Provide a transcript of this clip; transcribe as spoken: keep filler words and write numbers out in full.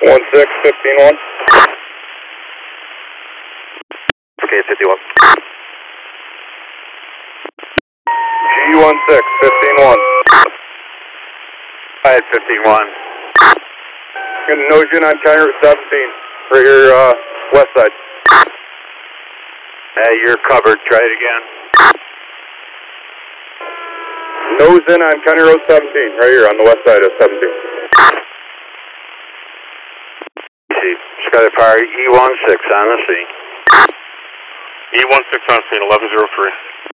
one six, fifteen one. Okay, fifty-one. G one six, fifteen one. I had fifteen-one. Gonna nose in on County Route seventeen for your uh, west side. Uh, you're covered. Try it again. Nose in on County Road seventeen, right here on the west side of seventeen. See, Skyler Fire E one six on the scene. E one six on scene, eleven zero three.